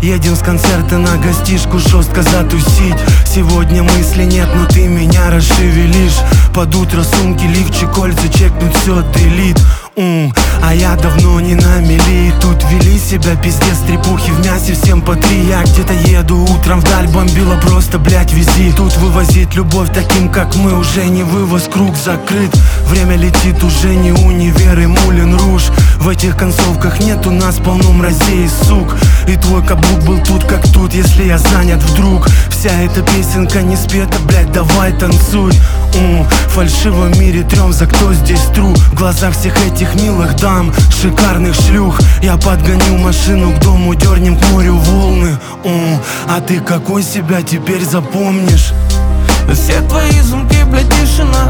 Едем с концерта на гостишку жестко затусить. Сегодня мысли нет, но ты меня расшевелишь. Под утро сумки, лифчик, кольца, чекнуть все отрелит. А я давно не на мели. Тут вели себя пиздец, трепухи в мясе всем по 3. Я где-то еду утром вдаль, бомбила просто, блять, вези. Тут вывозить любовь таким, как мы, уже не вывоз, круг закрыт. Время летит, уже не универ и Мулен Руж. В этих концовках нет у нас полно мразей и сук. И твой каблук был тут как тут, если я занят вдруг. Вся эта песенка не спета, блять, давай танцуй. В фальшивом мире трем, за кто здесь тру. В глазах всех этих милых дам, шикарных шлюх. Я подгоню машину к дому, дернем к морю волны. А ты какой себя теперь запомнишь? Все твои звонки, блядь, тишина.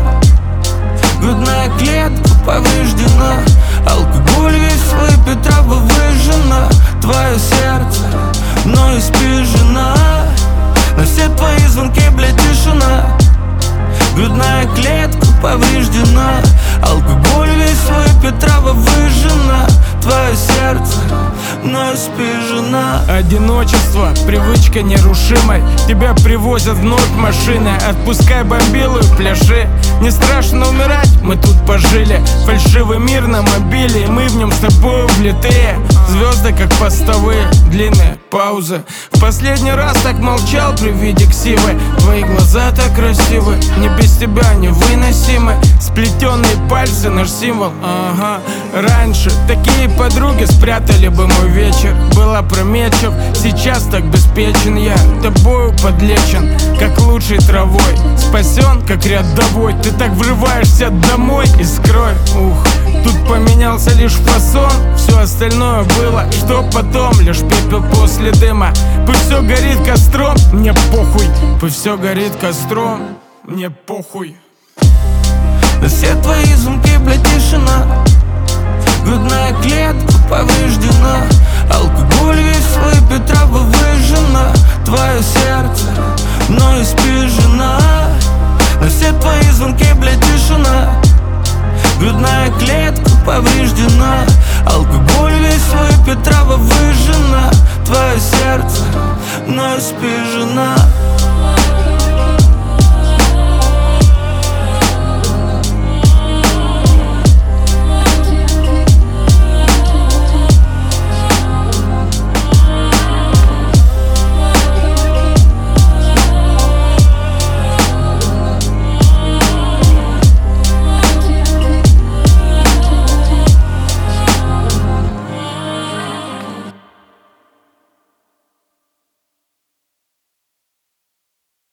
Грудная клетка повреждена. Алкоголь весь выпит, трава выжжена. Твое сердце, но и спишь, жена. На все твои звонки, блядь, тишина. Грудная клетка повреждена. Алкоголь весь выпит, трава выжжена. Твое сердце, но и спишь, жена. Одиночество, привычка нерушимой. Тебя привозят вновь машины. Отпускай бомбилу и пляши. Не страшно умирать, мы тут пожили. Фальшивый мир на мобиле, и мы в нем с тобой влитые. Звезды как постовые, длинные паузы. В последний раз так молчал при виде ксивы. Твои глаза так красивы, не без тебя невыносимы. Сплетенные пальцы, наш символ, ага. Раньше такие подруги спрятали бы мой вечер. Был опрометчив, сейчас так беспечен. Я тобою подлечен, как лучшей травой. Спасен, как рядовой. Ты так врываешься домой и скрой. Тут поменялся лишь фасон. Все остальное было, что потом. Лишь пепел после дыма. Пусть все горит костром, мне похуй. Пусть все горит костром, мне похуй. Все твои звонки, блядь, тишина. Грудная клетка повреждена. Алкоголь весь выпит, трава выжжена. Твое сердце, но и спишь, жена. На все твои звонки, блядь, тишина. Грудная клетка повреждена. Алкоголь весь выпит, трава выжжена. Твое сердце, но и спишь, жена.